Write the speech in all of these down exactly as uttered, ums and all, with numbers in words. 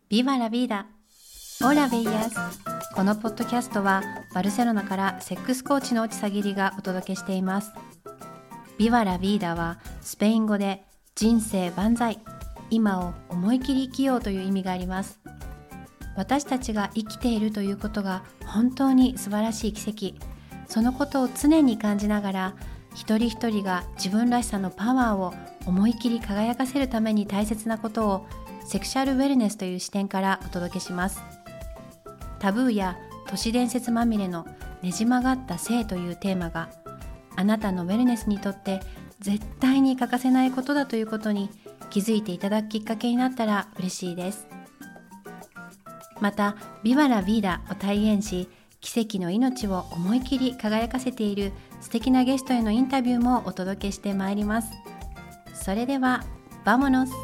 Viva la vida! Hola bellas! このポッドキャストはバルセロナからセックスコーチの落ちさぎりがお届けしています。Viva la vida はスペイン語で人生万歳、今を思い切り生きようという意味があります。私たちが生きているということが本当に素晴らしい奇跡。そのことを常に感じながら、一人一人が自分らしさのパワーを思い切り輝かせるために大切なことをセクシャルウェルネスという視点からお届けします。タブーや都市伝説まみれのねじ曲がった性というテーマがあなたのウェルネスにとって絶対に欠かせないことだということに気づいていただくきっかけになったら嬉しいです。またビバラビーダを体現し、奇跡の命を思い切り輝かせている素敵なゲストへのインタビューもお届けしてまいります。それではバモノス。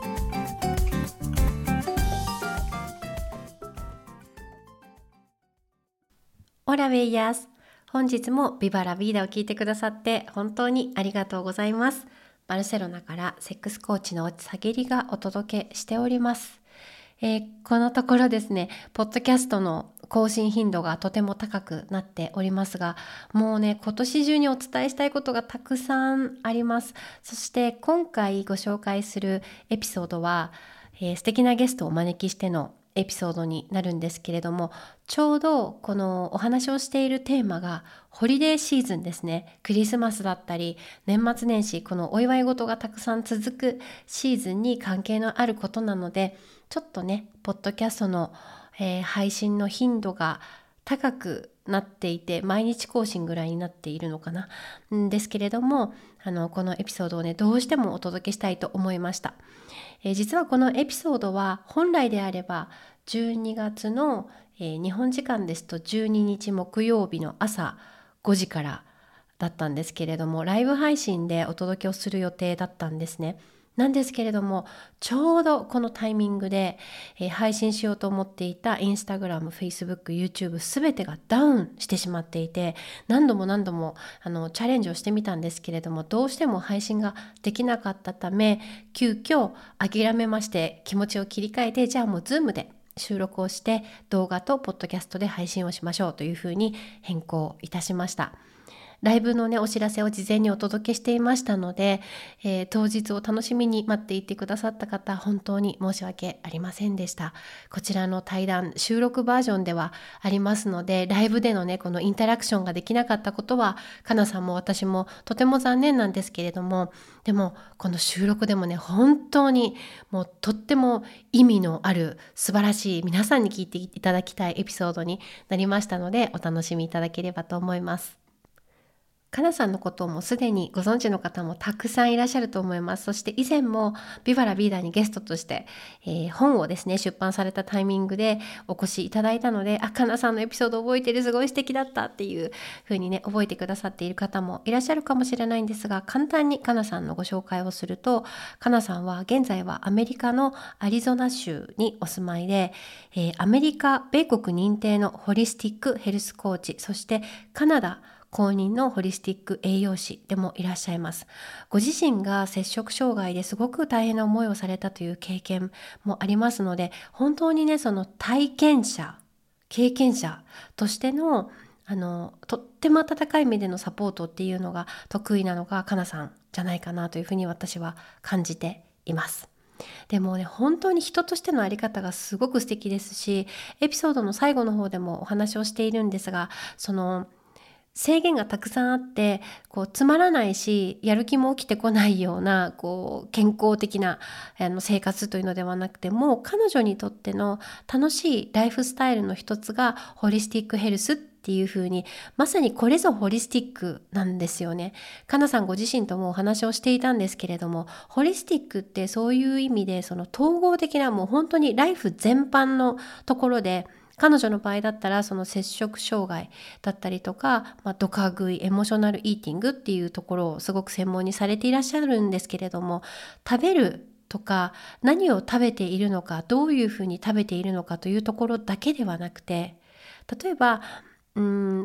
オラベイヤス。本日もビバラビーダを聞いてくださって本当にありがとうございます。バルセロナからセックスコーチのさげりがお届けしております。えー、このところですね、ポッドキャストの更新頻度がとても高くなっておりますが、もうね、今年中にお伝えしたいことがたくさんあります。そして今回ご紹介するエピソードは、えー、素敵なゲストをお招きしてのエピソードになるんですけれども、ちょうどこのお話をしているテーマがホリデーシーズンですね。クリスマスだったり年末年始、このお祝い事がたくさん続くシーズンに関係のあることなので、ちょっとねポッドキャストの、えー、配信の頻度が高くなっていて、毎日更新ぐらいになっているのかなんですけれども、あのこのエピソードをねどうしてもお届けしたいと思いました。えー、実はこのエピソードは本来であればじゅうにがつの、えー、日本時間ですとじゅうににち木曜日の朝ごじからだったんですけれども、ライブ配信でお届けをする予定だったんですね。なんですけれども、ちょうどこのタイミングで、えー、配信しようと思っていたインスタグラム、フェイスブック、YouTube すべてがダウンしてしまっていて、何度も何度もあのチャレンジをしてみたんですけれども、どうしても配信ができなかったため、急遽諦めまして気持ちを切り替えて、じゃあもう Zoom で収録をして動画とポッドキャストで配信をしましょうというふうに変更いたしました。ライブのねお知らせを事前にお届けしていましたので、えー、当日を楽しみに待っていてくださった方、本当に申し訳ありませんでした。こちらの対談収録バージョンではありますので、ライブでのねこのインタラクションができなかったことはかなさんも私もとても残念なんですけれども、でもこの収録でもね本当にもうとっても意味のある素晴らしい、皆さんに聞いていただきたいエピソードになりましたので、お楽しみいただければと思います。かなさんのことをもうすでにご存知の方もたくさんいらっしゃると思います。そして以前もビバラビーダーにゲストとして、えー、本をですね出版されたタイミングでお越しいただいたので、あ、かなさんのエピソード覚えてる、すごい素敵だったっていう風にね覚えてくださっている方もいらっしゃるかもしれないんですが、簡単にかなさんのご紹介をすると、かなさんは現在はアメリカのアリゾナ州にお住まいで、えー、アメリカ米国認定のホリスティックヘルスコーチ、そしてカナダ公認のホリスティック栄養士でもいらっしゃいます。ご自身が摂食障害ですごく大変な思いをされたという経験もありますので、本当にねその体験者経験者としてのあのとっても温かい目でのサポートっていうのが得意なのがかなさんじゃないかなというふうに私は感じています。でもね本当に人としてのあり方がすごく素敵ですし、エピソードの最後の方でもお話をしているんですが、その制限がたくさんあって、こうつまらないしやる気も起きてこないようなこう健康的なあの生活というのではなくて、もう彼女にとっての楽しいライフスタイルの一つがホリスティックヘルスっていう風に、まさにこれぞホリスティックなんですよね。かなさんご自身ともお話をしていたんですけれども、ホリスティックってそういう意味でその統合的な、もう本当にライフ全般のところで、彼女の場合だったらその摂食障害だったりとか、まあ、ドカ食い、エモーショナルイーティングっていうところをすごく専門にされていらっしゃるんですけれども、食べるとか何を食べているのか、どういうふうに食べているのかというところだけではなくて、例えばうん、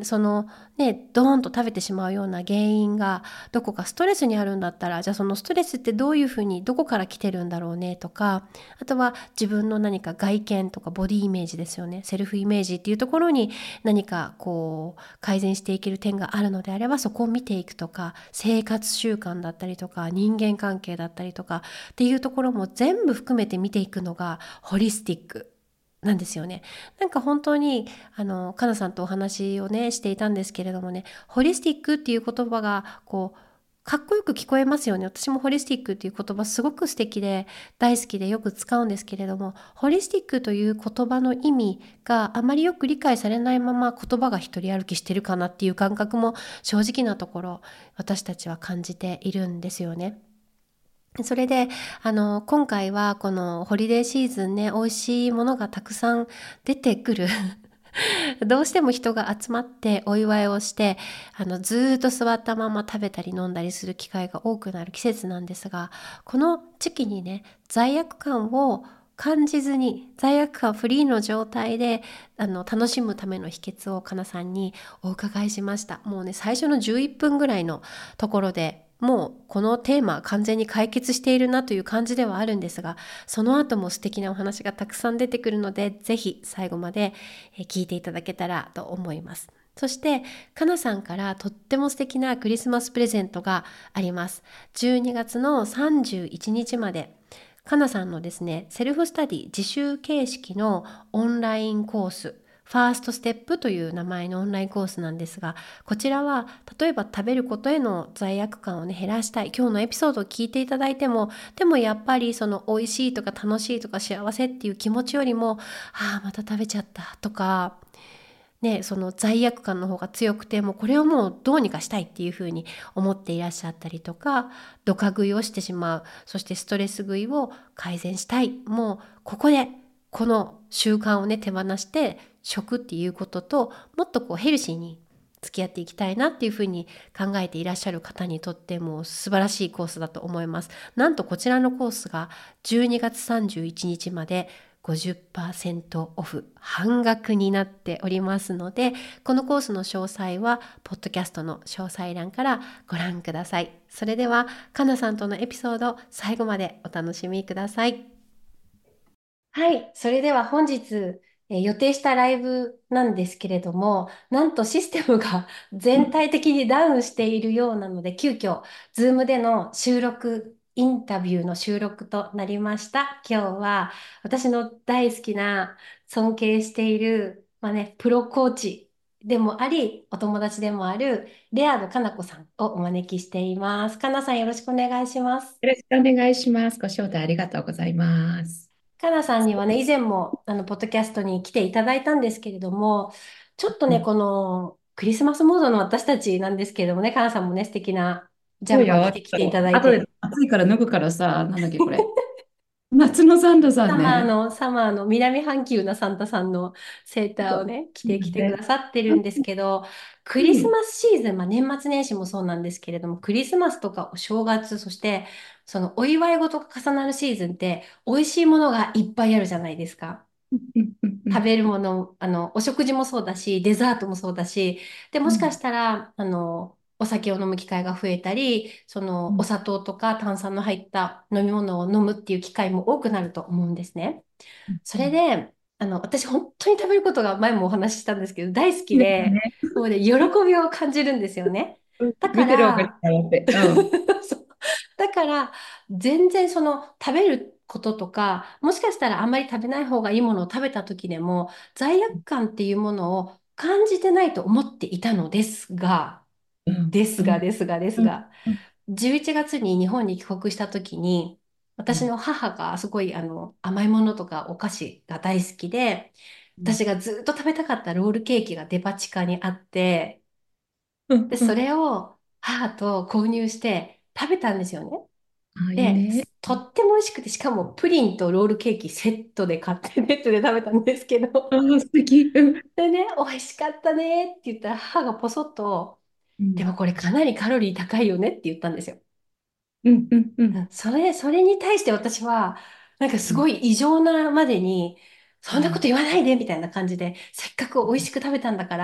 そのね、ドーンと食べてしまうような原因がどこかストレスにあるんだったら、じゃあそのストレスってどういうふうにどこから来てるんだろうねとか、あとは自分の何か外見とかボディイメージですよね、セルフイメージっていうところに何かこう改善していける点があるのであれば、そこを見ていくとか、生活習慣だったりとか人間関係だったりとかっていうところも全部含めて見ていくのがホリスティックなんですよね。なんか本当にあのかなさんとお話をねしていたんですけれどもね、ホリスティックっていう言葉がこうかっこよく聞こえますよね。私もホリスティックっていう言葉すごく素敵で大好きでよく使うんですけれども、ホリスティックという言葉の意味があまりよく理解されないまま言葉が一人歩きしてるかなっていう感覚も正直なところ私たちは感じているんですよね。それで、あの、今回はこのホリデーシーズンね、美味しいものがたくさん出てくる。どうしても人が集まってお祝いをして、あの、ずーっと座ったまま食べたり飲んだりする機会が多くなる季節なんですが、この時期にね、罪悪感を感じずに、罪悪感フリーの状態で、あの、楽しむための秘訣をかなさんにお伺いしました。もうね、最初のじゅういっぷんぐらいのところで、もうこのテーマ完全に解決しているなという感じではあるんですが、その後も素敵なお話がたくさん出てくるので、ぜひ最後まで聞いていただけたらと思います。そして、かなさんからとっても素敵なクリスマスプレゼントがあります。じゅうにがつのさんじゅういちにちまで、かなさんのですね、セルフスタディ自習形式のオンラインコース、ファーストステップという名前のオンラインコースなんですが、こちらは例えば食べることへの罪悪感をね減らしたい、今日のエピソードを聞いていただいても、でもやっぱりその美味しいとか楽しいとか幸せっていう気持ちよりも、ああまた食べちゃったとかね、その罪悪感の方が強くて、もうこれをもうどうにかしたいっていうふうに思っていらっしゃったりとか、ドカ食いをしてしまう、そしてストレス食いを改善したい、もうここでこの習慣をね手放して食っていうことともっとこうヘルシーに付き合っていきたいなっていうふうに考えていらっしゃる方にとっても素晴らしいコースだと思います。なんとこちらのコースがじゅうにがつさんじゅういちにちまでごじゅっパーセントオフ、半額になっておりますので、このコースの詳細はポッドキャストの詳細欄からご覧ください。それではかなさんとのエピソード最後までお楽しみください。はい。それでは本日、えー予定したライブなんですけれども、なんとシステムが全体的にダウンしているようなので、急遽、ズームでの収録、インタビューの収録となりました。今日は私の大好きな、尊敬している、まあね、プロコーチでもあり、お友達でもある、レアードかなこさんをお招きしています。かなさんよろしくお願いします。 よろしくお願いします。ご招待ありがとうございます。 かなさんにはね、以前も、あの、ポッドキャストに来ていただいたんですけれども、ちょっとね、 うん、 この、クリスマスモードの私たちなんですけれどもね、かなさんもね、素敵なジャンパー着そうよ。 てきていただい後でて、 暑いから脱ぐからさ、なんだっけ、これ。夏のサンタさサんね。 マーの、サマーの南半球なサンタさんのセーターをそうね、着てきてくね。 ださってるんですけど、クリスうん。 マスシーズン、まあ年末年始もそうなんですけれども、クリスマスとかお正月、そしてそのお祝い事が重なるシーズンって、美味しいものがいっぱいあるじゃないですか。 うんうんうん食べるもの、あの、お食事もそうだし、デザートもそうだし、で、もしかうんしたら、あの、お酒を飲む機会が増えたり、その、おうん砂糖とか炭酸の入った飲み物を飲むっていう機会も多くなると思うんですね。それで、あの、私本当に食べることが前もお話ししたんですけど、大好きいいですで、 ね。 もうね、喜びを感じるんですよね。 うんだか見てるわけら、 だって。うん。 そうだから、全然その食べることとか、もしかしたらあんまり食べない方がいいものを食べた時でも、罪悪感っていうものを感じてないと思っていたのですが、 うんですが、 うんですが、ですうんが、じゅういちがつに日本に帰国した時に、私うんの母がすごいあの甘いものとかお菓子が大好きで、 うん私がずっと食べたかったロールケーキがデパ地下にあって、で、そうんうん。 れを母と購入して食べたんですよね。 あ、いいで、 ね。 とっても美味しくて、しかもプリンとロールケーキセットで買ってネットで食べたんですけあ、 ど、 素敵。うん。 でね、美味しかったねって言ったら母がポソッと、でうんもこれかなりカロリー高いよねって言ったんですよ。 うんうんうんうんそれ、それに対して私は、なんかすごい異常なまでに、そんなこと言わないでみたいな感じで、せっかく美味しく食べたんだから、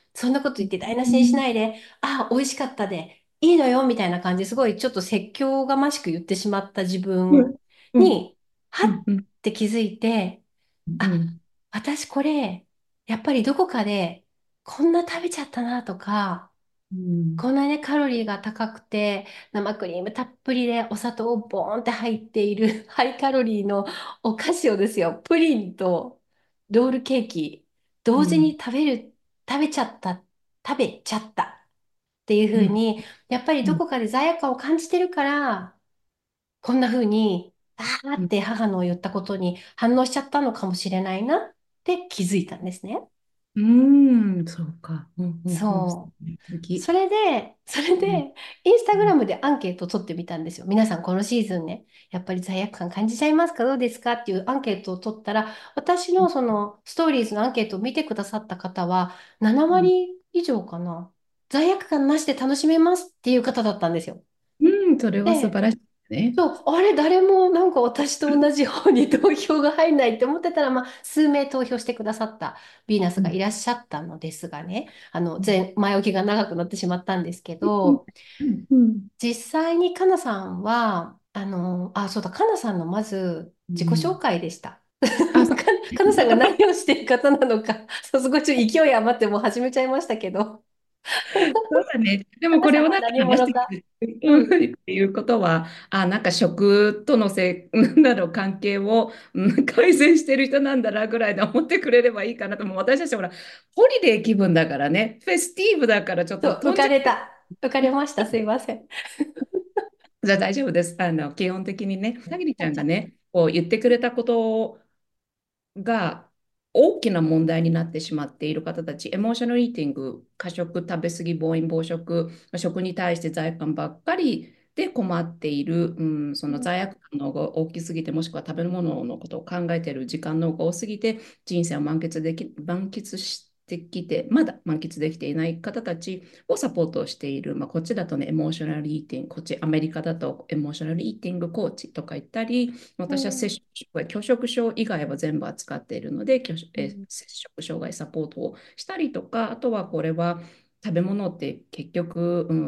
そんなこと言って台無しにしうんないで、あ、美味しかったで、いいのよ、みたいな感じですごいちょっと説教がましく言ってしまった自分うんうんに、はっうんて気づいて、あ、 うん私これ、やっぱりどこかでこんな食べちゃったなとか、 うんこんなね、カロリーが高くて、生クリームたっぷりでお砂糖ボーンって入っているハイカロリーのお菓子をですよ、プリンとロールケーキ、同時うんに食べる、食べちゃった、食べちゃったっていううん風に、やっぱりうんどこかで罪悪感を感じてるから、こんな風に、あーうんって母の言ったことに反応しちゃったのかもしれないなって気づいたんですね。 うーん、そうか。うんうんうん。素そう。そ敵。 れで、それうんで、インスタうんグラムでアンケートを取ってみたんですよ。皆さん、このシーズンね、やっぱり罪悪感感じちゃいますか？どうですかっていうアンケートを取ったら、私のそのストーリーズのアンケートを見てくださった方は、ななうん割以上かな。罪悪感なしで楽しめますっていう方だったんですよ。 うん、それは素で、 晴らしいね。 そう、あれ、誰もなんか私と同じ方に投票が入んないって思ってたら、まあ、数名投票してくださったヴィーナスうんがいらっしゃったのですがね、あの、 うん前、前置きが長くなってしまったんですけうんど、 うんうん実際にかなさんは、あの、あ、そうだ、かなさんのまず自己紹うん介でした。 あ、 か、かなさんが何をしている方なのか、そう、すごいちょっと勢い余ってもう始めちゃいましたけど、 そうだね。でかもこれをなんかなさんは何話して者か。 くれるうん。 っていうことは、あ、なんか食とのせい、なんだろう、関係を、うん改善してる人なんだなぐらいで思ってくれればいいかなと。もう私たちほら、ホリデー気分だからね、フェスティーブだからちょっそう、浮と飛んじゃかれた。浮かれました。すいません。 う。じゃあ大丈夫です。あの、基本的にね、さぎりちあじゃゃんがね、こう言ってくれたことが大きな問題になってしまっている方たち、エモーショナルイーティング、過食、食べ過ぎ、暴飲暴食、食に対して罪悪感ばっかりで困っている、うん、その罪悪感の方が大きすぎて、もしくは食べ物のことを考えている時間の方が多すぎて、人生を満喫でき、満喫してきて、まだ満喫できていない方たちをサポートしている、まあ、こっちだとね、エモーショナルイーティング、こっちアメリカだとエモーショナルイーティングコーチとか言ったり、私は摂うん。 食障害、拒食症以外は全部扱っているので、拒食えうん摂食障害サポートをしたりとか、あとはこれは食べ物って結局、うん、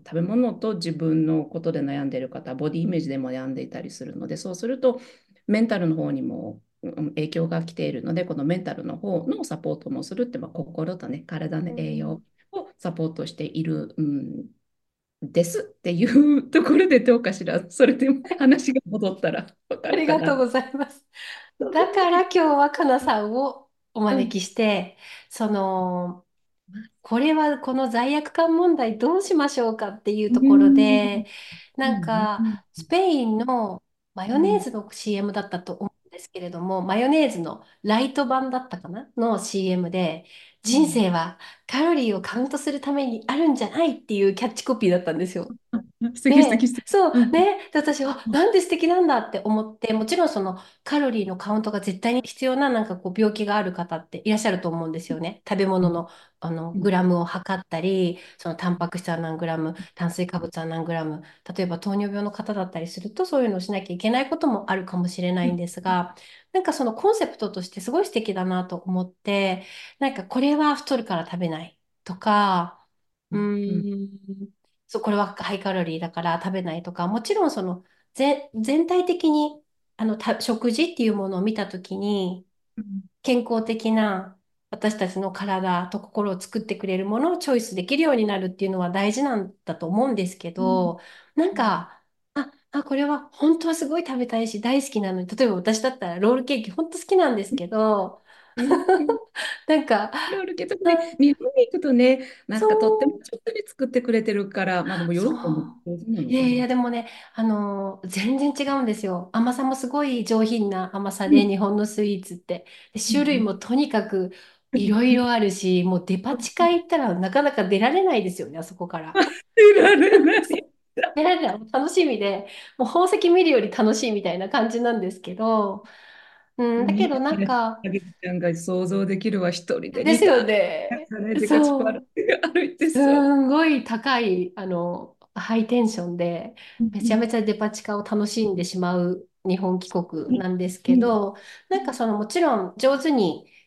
食べ物と自分のことで悩んでいる方、ボディイメージでも悩んでいたりするので、そうするとメンタルの方にもうん影響が来ているので、このメンタルの方のサポートもするって、まあ、心とね、体の栄養をサポートしている、うん、ですっていうところでどうかしら。それで話が戻ったらわかあるかな。 りがとうございます。だから今日はかなさんをおうん。 招きして、その、これはこの罪悪感問題どうしましょうかっていううところん。 で、 うなんかん。 スペインのマヨネーうん。 ズの シーエム だったと思うんですけれども、マヨネーズのライト版だったかなの シーエム で、人うん。 生はカロリーをカウントするためにあるんじゃないっていうキャッチコピーだったんですよ。 素敵素敵で、 素敵。 そううん。 ね。で、私は、なんで素敵なんだって思って、もちろんそのカロリーのカウントが絶対に必要ななんかこう病気がある方っていらっしゃると思うんですよね。食べ物の、あのうん。 グラムを測ったり、そのタンパク質は何グラム、炭水化物は何グラム、例えば糖尿病の方だったりするとそういうのをしなきゃいけないこともあるかもしれないんですが、なんかそのコンセプトとしてすごい素敵だなと思って、なんかこれは太るから食べないとか、ううん。 ーん。そう、これはハイカロリーだから食べないとか、もちろんその、ぜ、全体的に、あの、た、食事っていうものを見たときに、健康的な私たちの体と心を作ってくれるものをチョイスできるようになるっていうのは大事なんだと思うんですけうん。 ど、なんか、あ、あ、これは本当はすごい食べたいし大好きなのに、例えば私だったらロールケーキ本当好きなんですけど、 うん。うん。 なんか、 ロールケ特にな日本に行くとね、なんかとってもそう上手に作ってくれてるから、まあでもヨーそう。 ロッパも上手なのかな。 いやいや、でもね、あのー全然違うんですよ。甘さもすごい上品な甘さで、 うん。 日本のスイーツって。で種類うん。 もとにかくうん。 いろいろあるし、もうデパ地下行ったらなかなか出られないですよね、あそこから。 いられなそうい。 出られない。楽しみで、もう宝石見るより楽しいみたいな感じなんですけど、うん、だけどなん見たら、 か、 あげちゃんが想像できるわ、一人でですよ似たね。 ね、デカチパルそう。 歩いてすそう。 んごい高い、あの、ハイテンションで、めちゃめちゃデパ地下を楽しんでしまう日本帰国なんですうん。 けど、なんかそのもちろん上手に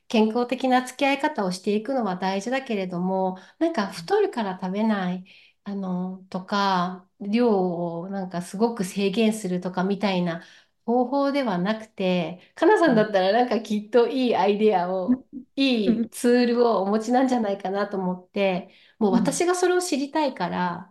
健康的な付き合い方をしていくのは大事だけれども、なんか太るから食べない、あの、とか、量をなんかすごく制限するとかみたいな方法ではなくて、かなさんだったらなんかきっといいアイデアを、いいツールをお持ちなんじゃないかなと思って、もううん、 私がそれを知りたいから、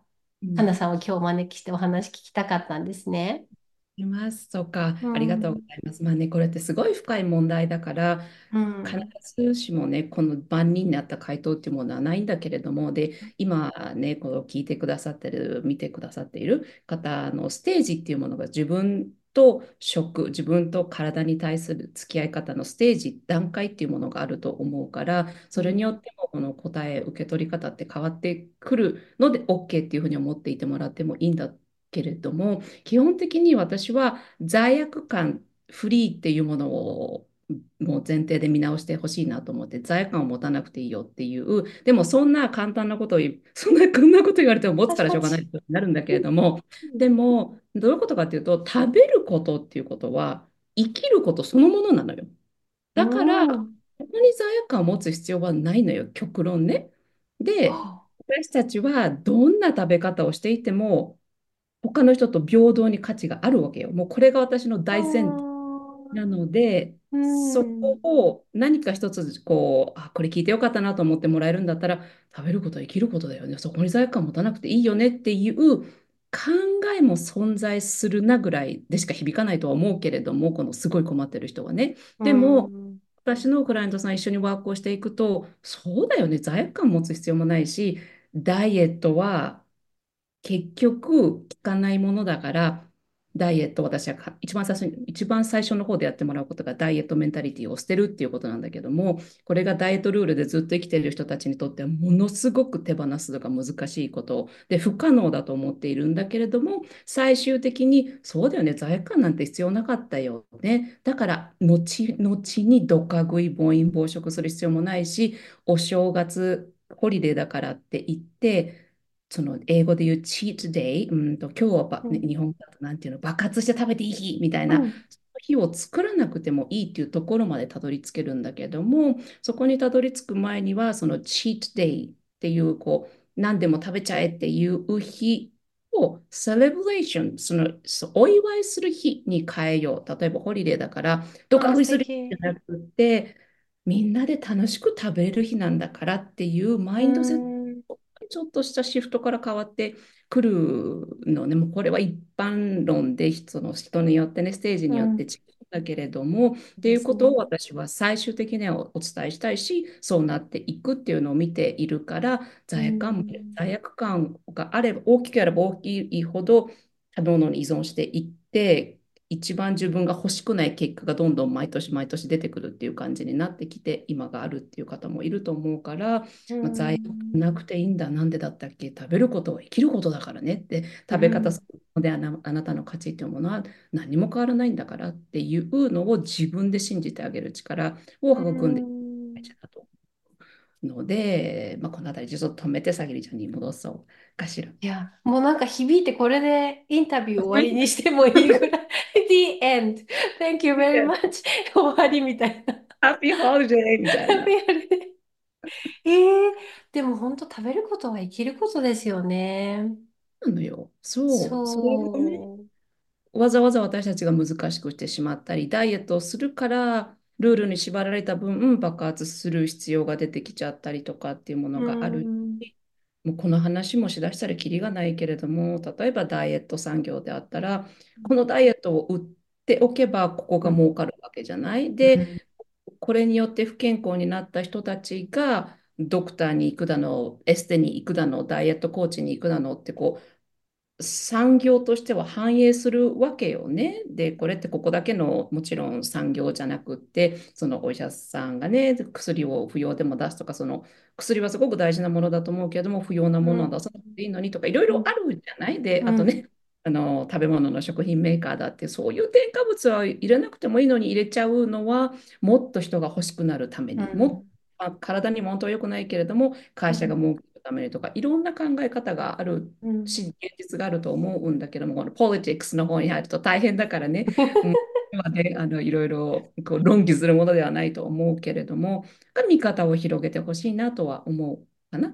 うん、 かなさんを今日お招きしてお話聞きたかったんですね。 います。そうか。 うありがとうごん、 ざいます。まあね、これってすごい深い問題だから、 う必ん、 ずしもね、この万人になった回答っていうものはないんだけれども、で、今ね、この聞いてくださってる、見てくださっている方のステージっていうものが自分と食、自分と体に対する付き合い方のステージ、段階っていうものがあると思うから、それにようん、 ってもこの答え、受け取り方って変わってくるので OK っていうふうに思っていてもらってもいいんだけれども、基本的に私は罪悪感フリーっていうものをもう前提で見直してほしいなと思って、罪悪感を持たなくていいよっていう、でもそんな簡単なことを言う、そんなこんなこと言われても持つパチパチ。 からしょうがないとなるんだけれども、でもどういうことかっていうと、食べることっていうことは生きることそのものなのよ。 うだから、こん。 こに罪悪感を持つ必要はないのよ、極論ね。で、 は私たちはどんな食べ方をしていても、他の人と平等に価値があるわけよ。もうこれが私のあ。 大前提なので、 うそこん。 を何か一つこう、あ、これ聞いてよかったなと思ってもらえるんだったら、食べることは生きることだよね。そこに罪悪感持たなくていいよねっていう考えも存在するなぐらいでしか響かないとは思うけれども、このすごい困ってる人はね。 うでも、 ん。 私のクライアントさん一緒にワークをしていくと、そうだよね、罪悪感持つ必要もないし、ダイエットは結局効かないものだから、ダイエット、私はか一番最初に、一番最初の方でやってもらうことがダイエットメンタリティを捨てるっていうことなんだけども、これがダイエットルールでずっと生きている人たちにとってはものすごく手放すのが難しいことで、不可能だと思っているんだけれども、最終的にそうだよね、罪悪感なんて必要なかったよね。だから、後々にどか食い、暴飲暴食する必要もないし、お正月、ホリデーだからって言って、その英語で言うチートデイ、うんと、今日はば、ね、 うん。 日本だとなんていうの、爆発して食べていい日みたいな、 うん。 その日を作らなくてもいいっていうところまでたどり着けるんだけども、そこにたどり着く前には、そのチートデイっていう、こう、何でも食べちゃえっていう日を、セレブレーション、その、そうお祝いする日に変えよう。例えば、ホリデーだから、どかあ、素食いする日じ敵。 ゃなくて、みんなで楽しく食べれる日なんだからっていうマうインドセット、 ん。 ちょっとしたシフトから変わってくるのね、もうこれは一般論でその人によってね、ステージによって違うん。 うんだけれども、っていうことをですね。 私は最終的にはおお伝えしたいし、そうなっていくっていうのを見ているから、 う罪悪感もん。 罪悪感があれば、大きければ大きいほど食べ物に依存していって、一番自分が欲しくない結果がどんどん毎年毎年出てくるっていう感じになってきて、今があるっていう方もいると思うから、 うまあ、罪悪ん。 感なくていいんだ、なんでだったっけ、食べることは生きることだからねって、食べ方そうん。 のであな、あなたの価値っていうものは何も変わらないんだからっていうのを自分で信じてあげる力をう育んで大ん。 事だと思うので、まあ、このあたりちょっと止めてさぎりちゃんに戻そうかしら。 いや、もうなんか響いてこれでインタビュー終わりにしてもいいぐらい。The end. Thank you very much. 終わりみたいな。 ハッピーホリデーみたいな。 えー、でも本当食べることは生きることですよね。 なのよ。そう。それをね、 そう。 わざわざ私たちが難しくしてしまったり、ダイエットをするからルールに縛られた分、爆発する必要が出てきちゃったりとかっていうもうのがあるん。 し。もうこの話もしだしたらキリがないけれども、例えばダイエット産業であったら、このダイエットを売っておけば、ここがうん。 儲かるわけじゃない。 うん。 で、これによって不健康になった人たちが、ドクターに行くだの、エステに行くだの、ダイエットコーチに行くだのってこう、産業としては反映するわけよね。で、これってここだけのもちろん産業じゃなくって、そのお医者さんがね、薬を不要でも出すとか、その薬はすごく大事なものだと思うけれども、不要なものは出さなくていいのにとか、いろいろあるじゃない。で、あとね、 うん。 あの食べ物の食品メーカーだって、そういう添加物は入れなくてもいいのに入れちゃうのは、もっと人が欲しくなるためうに、もっん。 と体にも本当は良くないけれども、会社がうん。 儲けるためにとか、いろんな考え方があるうん。 し、現実があると思うんだけども、このポリティクスの方に入ると大変だからね。うん、 はね、あのいろいろこう論議するものではないと思うけれども、見方を広げてほしいなとは思うかな。 うん。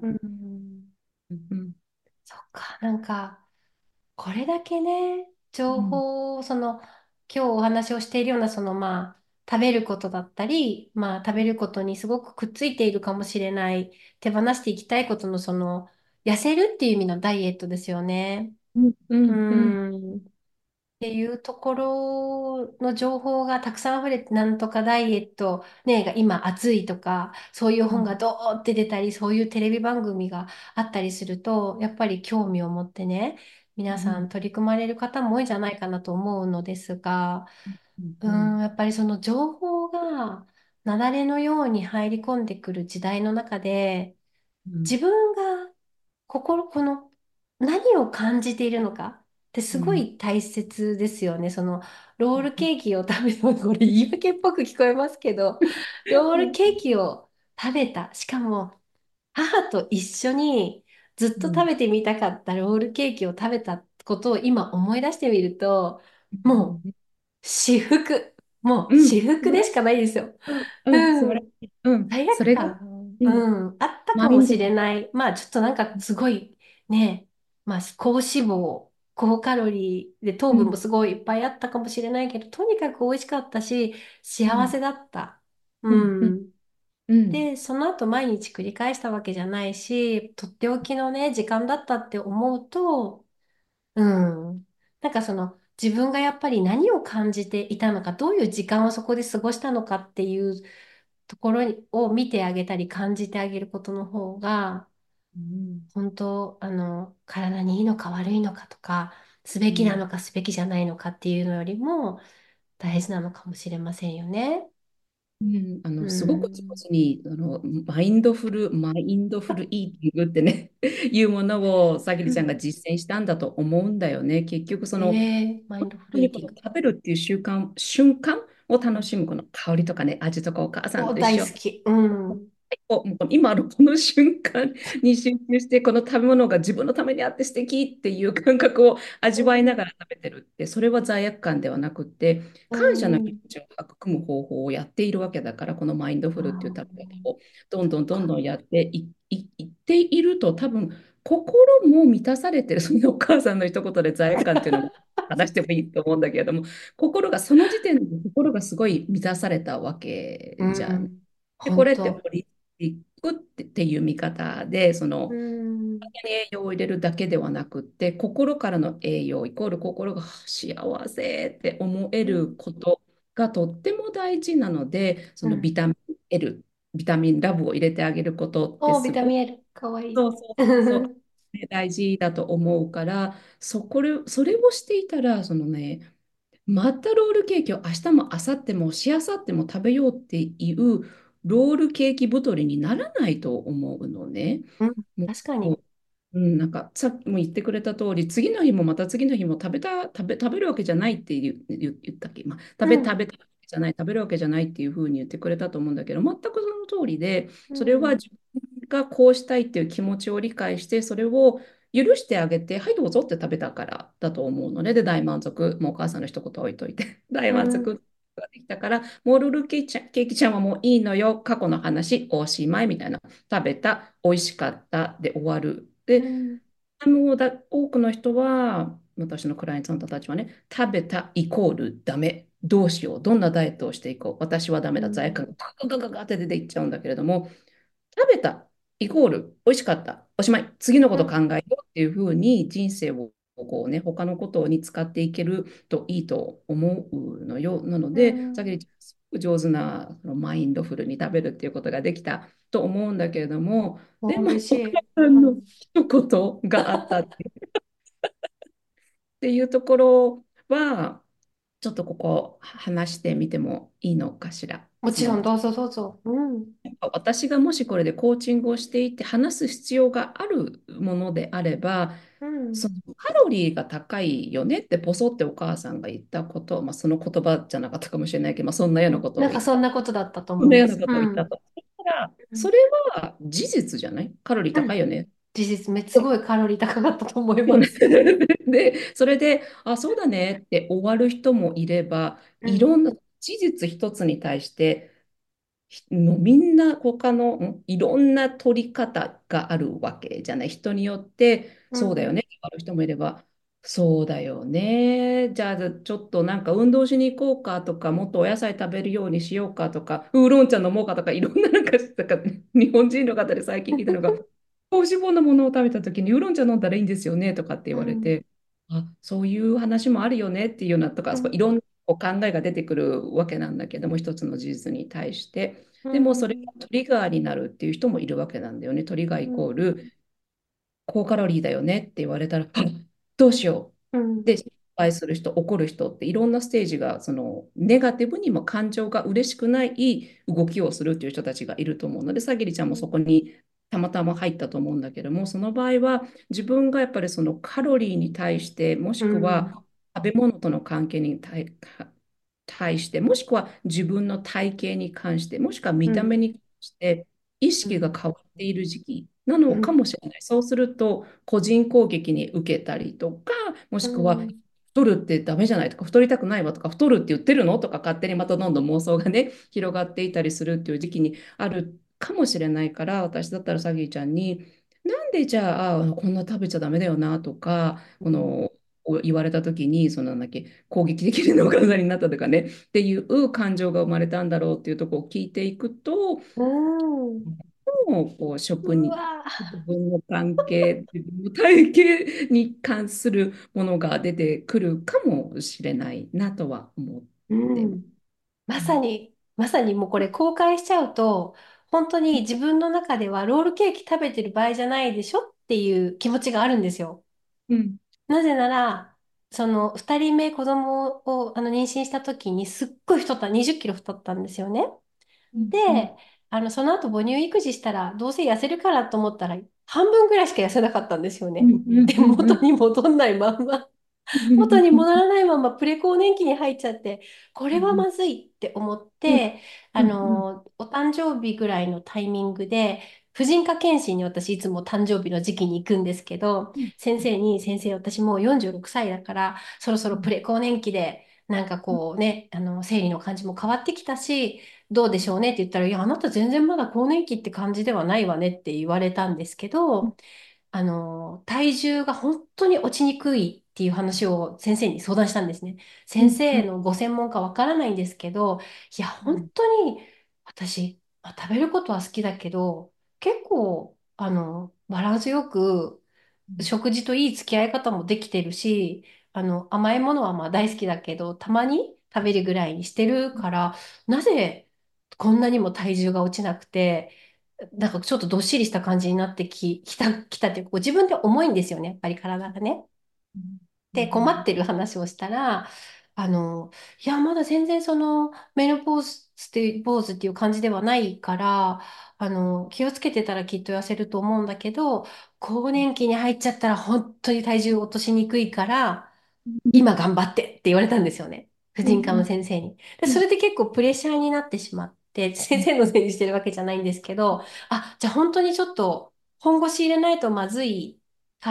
うんうんそっか、なんか、これだけね、情うん報を、その、今日お話をしているような、その、まあ、食べることだったり、まあ、食べることにすごくくっついているかもしれない、手放していきたいことの、その、痩せるっていう意味のダイエットですよね。 うんううんうんん。っていうところの情報がたくさん溢れて、なんとかダイエット、ね、が今熱いとか、そういう本がドーって出たり、そういうテレビ番組があったりすると、やっぱり興味を持ってね、皆さん取り組まれる方も多いんじゃないかなと思うのですが、ううんん、やっぱりその情報が雪崩のように入り込んでくる時代の中で、 うん自分が心、この何を感じているのかってすごうんい大切ですよね。そのロールケーキを食べた、これ言い訳っぽく聞こえますけど、ロールケーキを食べた。しかも母と一緒にずっと食べてみたかったロールケーキを食べたことを今思い出してみると、もう至福。もううん、 至福でしかないですよ。 うん、うん、素晴らしうん。 い。うん、 罪それが、 悪感、 うん、 うん、あったかもしマインド、 れない。まあ、ちょっとなんかすごいね、まあ、高脂肪、高カロリーで糖うん、 分もすごいいっぱいあったかもしれないけど、とにかく美味しかったし、 うん、 幸せだった。ううん、うん、 ん。 うん、 で、その後毎日繰り返したわけじゃないし、とっておきのね、時間だったって思うと、うん。なんかその自分がやっぱり何を感じていたのか、どういう時間をそこで過ごしたのかっていうところにを見てあげたり感じてあげることの方が、 うん、 本当、あの、体にいいのか悪いのかとか、すべうん、 きなのかすべきじゃないのかっていうのよりも大事なのかもしれませんよね。 うんあうの、すごく上ん。 手に、あの、マインドフル、マインドフルイーティングってね、いうものをさぎりちゃんが実践したんだと思うんだよね。結局、そえの、 ー、マインドフル本当にこのイーティング。 食べるっていう習慣、瞬間を楽しむ、この香りとかね、味とかお母さんお、 と一緒。 大好き。うん。 こうもう今のこの瞬間に集中して、この食べ物が自分のためにあって素敵っていう感覚を味わいなうん。 がら食べてるって、それは罪悪感ではなくって、 う感謝の気ん。 持ちを育む方法をやっているわけだから、このマインドフあルっていう食べー、 方をどんそっか。 どんどんどんやってい、い、いっていると、多分心も満たされてる、そのお母さんの一言で罪悪感っていうのも話してもいいと思うんだけれども、心が、その時点で心がすごい満たされたわけうじゃん。 ん。 で、これって本当。 ホリスティックってっていう見方で、そうのん。 栄養を入れるだけではなくって、心からの栄養イコール心が幸せって思えうん。 ることがとっても大事なので、そうん。 のビタミン L、ビタミンラブを入れてあげることっておー、ビすごく、 タミン L。かわいい。 そうそうそうそう、ね大事だと思うから、そこれ、それをしていたら、そのね、またロールケーキを明日も明後日もしあさっても食べようっていうロールケーキ太りにならないと思うのね。 うん。 も確かに。 う、うん、なんかさっきも言ってくれた通り、次の日もまた次の日も食べた、食べ、食べるわけじゃないって言う、言言ったっけ、まあ、食べ、食うん。 べたわけじゃない、食べるわけじゃないっていうふうに言ってくれたと思うんだけど、全くその通りで、それはうん。 自分がこうしたいっていう気持ちを理解して、それを許してあげて、はい、どうぞって食べたからだと思うのね。で、大満足。もうお母さんの一言置いといて。大うん。 満足ができたから、モールルケーキちゃん、ケーキちゃんはもういいのよ。過去の話、おしまいみたいな。食べた、美味しかったで終わる。で、 うん。 あのだ多くの人は、私のクライアントさんたちはね、食べたイコールダメ。どうしよう。どんなダイエットをしていこう。私はダメだ。罪悪うん。 感がガガガガガって出ていっちゃうんだけれども、食べたイコール美味しかった。おしまい。次のこと考うん。 えようっていうふうに人生をこうね、他のことに使っていけるといいと思うのよ。なのうで、さっん。 きすごく上手なそのマインドフルに食べるっていうことができたと思うんだけれども、 おでも、お母嬉しい。 さんのうん。 一言があったっていうところは、ちょっとここ話してみてもいいのかしら。 もちろん、 そのどうぞどうぞ。うん。 私がもしこれでコーチングをしていて話す必要があるものであれば、 うん。 そのカロリーが高いよねってポソってお母さんが言ったこと、まあ、その言葉じゃなかったかもしれないけど、まあ、そんなようなことなんかを言った。 そんなことだったとそんなような思います。うん。 ことを言ったと。そしたら、 うん。 それは事実じゃないカロリーうん。 高いよね。 事実、めすごいカロリー高かったと思いそうねます。 で、それで、あ、そうだねって終わる人もいれば、 うん。 いろんな事実一つに対して、ひもうみんな他のんいろんな取り方があるわけじゃない。人によって、 うん。 そうだよねってある人もいれば、そうだよね。じゃあ、ちょっとなんか運動しに行こうかとか、もっとお野菜食べるようにしようかとか、ウーロン茶飲もうかとか、いろんななんか、なんか日本人の方で最近聞いたのが、高脂肪なものを食べた時にウーロン茶飲んだらいいんですよねとかって言うん。 われて、あ、そういう話もあるよねっていうようなとか、そこいろんなこう考えが出てくるわけなんだけども、一つの事実に対して。 うでもそれん。 がトリガーになるっていう人もいるわけなんだよね。トリガーイコーうん。 ル高カロリーだよねって言われたら、あ、どうしようん。 う。で、失敗する人、怒る人っていろんなステージが、そのネガティブにも感情が嬉しくない動きをするっていう人たちがいると思うので、さぎりちゃんもそこにたまたま入ったと思うんだけども、その場合は自分がやっぱりそのカロリーに対して、もしうん。 くは食べ物との関係に対対して、もしくは自分の体型に関して、もしくは見た目うん。 に関して意識がうん。 変わっている時期なのかうん。 もしれない。そうすると、個人攻撃に受けたりとか、もしくは、 うん。 太るってダメじゃないとか、太りたくないわとか、太るって言ってるのとか、勝手にまたどんどん妄想がね、広がっていたりするっていう時期にあるかもしれないから、私だったらサギーちゃんに、なんでじゃあ、あこんな食べちゃダメだよなとか、この、言われた時に、そのなんだっけ、攻撃的なお体になったとかね、っていう感情が生まれたんだろうっていうところを聞いていくと、 うん。 もうこう食に、 うわ自分の関係、自分の体型に関するものが出てくるかもしれないなとは思っうてます。 ん。まさに、まさにもうこれ公開しちゃうと、本当に自分の中ではロールケーキ食べてる場合じゃないでしょっていう気持ちがあるんですよ。 うん、 なぜなら、そのふたりめ子供をあの妊娠した時にすっごい太った、にじゅっキロ太ったんですよね。 うん、うん、 で、あの、その後母乳育児したら、どうせ痩せるからと思ったら、半分ぐらいしか痩せなかったんですよね。 うん、うん、 で、 うん、うん、 元に戻んないまんま元に戻らないままプレ更年期に入っちゃって、これはまずいって思って、あうん、うん、 の、お誕生日ぐらいのタイミングで、婦人科検診に私いつも誕生日の時期に行くんですけど、先生に、先生、私もうよんじゅうろくさいだから、そろそろプレ更年期で、なんかこうね、あの、生理の感じも変わってきたし、どうでしょうねって言ったら、いや、あなた全然まだ更年期って感じではないわねって言われたんですけど、あの、体重が本当に落ちにくいっていう話を先生に相談したんですね。先生のご専門かわからないんですけど、いや、本当に私、まあ食べることは好きだけど、結構、あの、バランスよく、食事といい付き合い方もできてるし、あの、甘いものはまあ大好きだけど、たまに食べるぐらいにしてるから、なぜこんなにも体重が落ちなくて、なんかちょっとどっしりした感じになってき、きた、きたっていうか、こう自分で重いんですよね、やっぱり体がね。で、困ってる話をしたら、あの、いや、まだ全然その、メノポーズっていう、ポーズっていう感じではないから、あの、気をつけてたらきっと痩せると思うんだけど、更年期に入っちゃったら本当に体重落としにくいから、今頑張ってって言われたんですよね。婦人科の先生に。で、それで結構プレッシャーになってしまって、先生のせいにしてるわけじゃないんですけど、あ、じゃあ本当にちょっと本腰入れないとまずいから、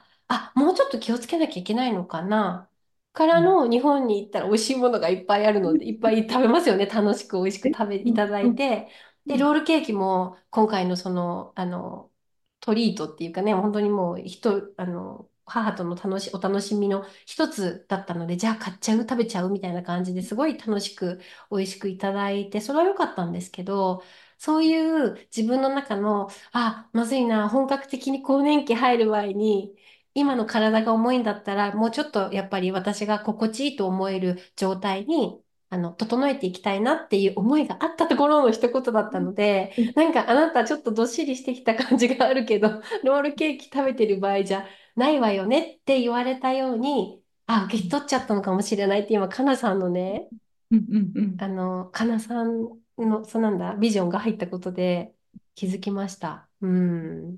あ、もうちょっと気をつけなきゃいけないのかな。からの日本に行ったら美味しいものがいっぱいあるので、いっぱい食べますよね。楽しく美味しく食べいただいて。で、ロールケーキも今回のその、あの、トリートっていうかね、本当にもう人、あの、母との楽し、お楽しみの一つだったので、じゃあ買っちゃう、食べちゃうみたいな感じですごい楽しく美味しくいただいて、それは良かったんですけど、そういう自分の中の、あ、まずいな、本格的に更年期入る前に、今の体が重いんだったら、もうちょっとやっぱり私が心地いいと思える状態に、あの、整えていきたいなっていう思いがあったところの一言だったので、なんかあなたちょっとどっしりしてきた感じがあるけど、ロールケーキ食べてる場合じゃないわよねって言われたように、あ、受け取っちゃったのかもしれないって今、かなさんのね、 うんうんうん。 あの、かなさんの、そうなんだ、ビジョンが入ったことで気づきました。うん。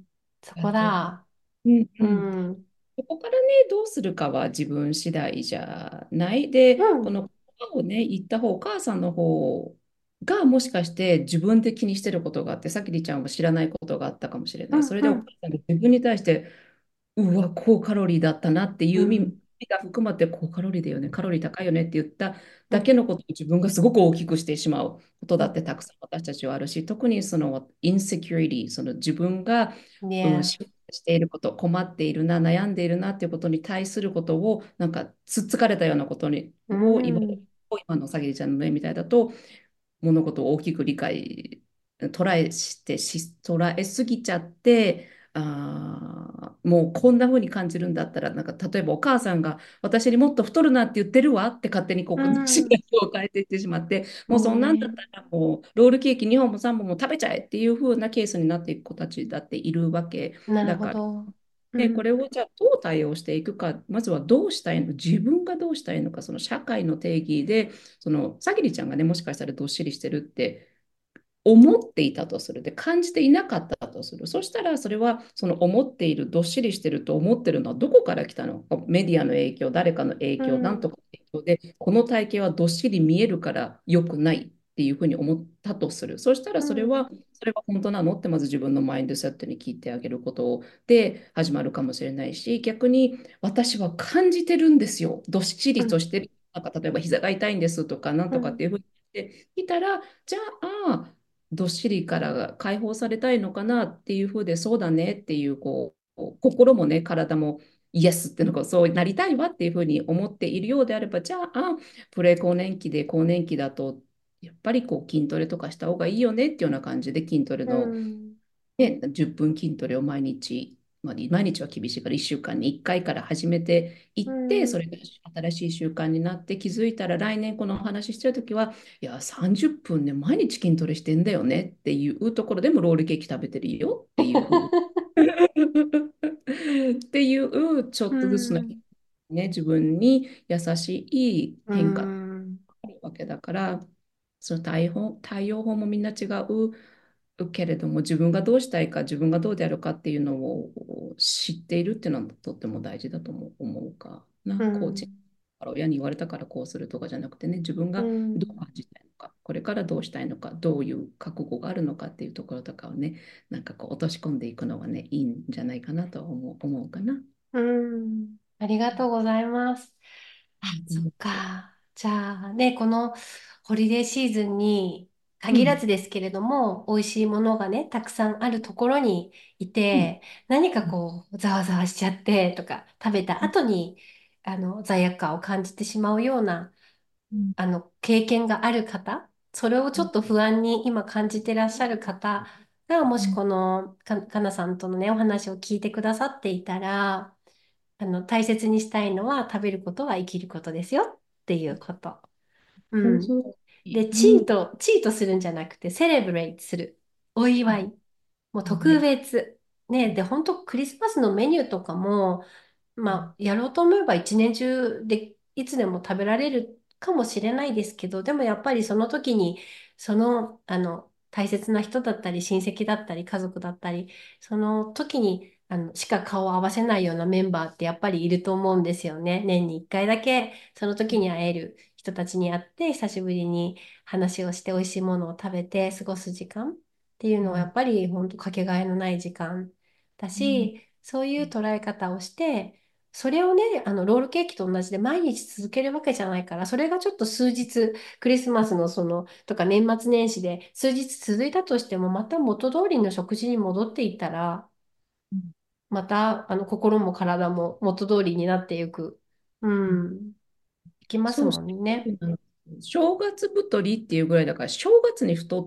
そこありがとう。 だ。 うんううん。 ん。 そこからね、どうするかは自分次第じゃない。で、 うん。 この言葉をね、言った方、お母さんの方がもしかして自分で気にしてることがあって、さきりちゃんは知らないことがあったかもしれない。それでお母うんうんさんが自分に対して、うわ、高カロリーだったなっていう意味うんが含まって、高カロリーだよね、カロリー高いよねって言ったうんだけのことを自分がすごく大きくしてしまうことだってたくさん私たちはあるし、特にそのインセキュリティ、その自分が、 うん。 うん、 Yeah。 心配していること、困っているな、悩んでいるなっていうことに対することを、なんかつっつかれたようなことにうを言われる。 ん今のさぎりちゃんの目みたいだと、物事を大きく理解、捉えしてし、捉えすぎちゃって、あーもうこんな風に感じるんだったら、なんか例えばお母さんが私にもっと太るなって言ってるわって勝手にこうう、視ん。 野を変えていってしまって、もうそんなんだっね。 たらもうロールケーキにほんもさんぼんも食べちゃえっていう風なケースになっていく子たちだっているわけなるだから。 ほど。うで、これんをじゃあどう対応していくか、まずはどうしたいのか、自分がどうしたいのか、その社会の定義で、そのさぎりちゃんがね、もしかしたらどっしりしてるって思っていたとする。で、感じていなかったとする。そしたら、それは、その思っている、どっしりしてると思ってるのはどこから来たのか。メディアの影響、誰かの影響、なんうんとかの影響で、この体型はどっしり見えるから良くないっていうふうに思ったとする。そしたら、それうんは、それは本当なのってまず自分のマインドセットに聞いてあげることで始まるかもしれないし、逆に私は感じてるんですよ。どっしうんりとしてる。なんか例えば膝が痛いんですとか、なんとかっていうふうに言ってきたら、じゃあ、どっしりから解放されたいのかなっていうふうで、そうだねっていう、こう、心もね、体もイエスっていうのがそうなりたいわっていうふうに思っているようであれば、じゃあ、プレ更年期で更年期だと、やっぱりこう筋トレとかした方がいいよねっていうような感じで筋トレうの、 んね、じゅっぷん筋トレを毎日、まあ、毎日は厳しいからいっしゅうかんにいっかいから始めていうって、そんれが新しい習慣になって気づいたら来年このお話ししてるときは、いや、さんじゅっぷんね、毎日筋トレしてんだよねっていうところでもロールケーキ食べてるよっていうふうっていうちょうっとずつの、 んね、自分に優しいう変化がんあるわけだから、その対応、対応法もみんな違うけれども、自分がどうしたいか、自分がどうであるかっていうのを知っているっていうのはとっても大事だと思う思うかうな。コーチんから親に言われたからこうするとかじゃなくてね、自分うがどうん感じたいのか、これからどうしたいのか、どういう覚悟があるのかっていうところとかをね、なんかこう落とし込んでいくのはね、いいんじゃないかなと思う、思うかな。 うんありがとうございます。あ、そっか。じゃあね、このホリデーシーズンに限らうん、 ずですけれども、美味しいものがね、たくさんあるところにいうん、 て、何かこう、ざわざわしちゃってとか、食べたうん、 後に、あの、罪悪感を感じてしまうような、 うん、 あの、経験がある方、それをちょっと不安に今感じてらっしゃる方が、もしこのか、かなさんとのね、お話を聞いてくださっていたら、あの、大切にしたいのは食べることは生きることですよっていうこと。うそうん。 そうで、チうん、 ート、チートするんじゃなくて、セレブレイトする。お祝い。もう特はい。 別。ね、で、本当クリスマスのメニューとかも、まあ、やろうと思えば一年中で、いつでも食べられるかもしれないですけど、でもやっぱりその時に、その、あの、大切な人だったり、親戚だったり、家族だったり、その時に、あの、しか顔を合わせないようなメンバーってやっぱりいると思うんですよね。年に一回だけ、その時に会える人たちに会って、久しぶりに話をして、美味しいものを食べて過ごす時間っていうのは、やっぱり本当かけがえのない時間だうん、 し、そういう捉え方をして、それをね、あの、ロールケーキと同じで毎日続けるわけじゃないから、それがちょっと数日、クリスマスのその、とか年末年始で数日続いたとしても、また元通りの食事に戻っていったら、また、あの、心も体も元通りになっていく。うん、いきますそう、 もんね。 正月太りっていうぐらいだから、正月に太って、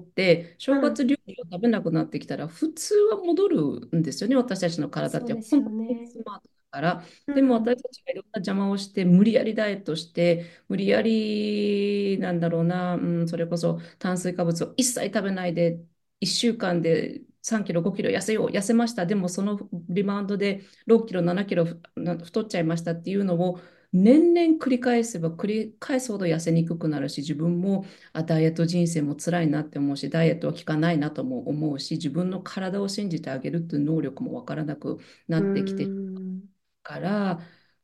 正月うん、 料理を食べなくなってきたら、普通は戻るんですよね、私たちの体って。 そうです本当によね。 スマートだから。でもうん、 私たちがいろんな邪魔をして、無理やりダイエットして、無理やり、なんだろうな、うん、それこそ炭水化物を一切食べないで、いっしゅうかんでさんキロ、ごキロ痩せよう、痩せました。でもそのリバウンドでろっキロ、ななキロふな太っちゃいましたっていうのを、年々繰り返せば繰り返すほど痩せにくくなるし、自分もあダイエット人生も辛いなって思うし、ダイエットは効かないなとも思うし、自分の体を信じてあげるっていう能力もわからなくなうってきてるん、 から、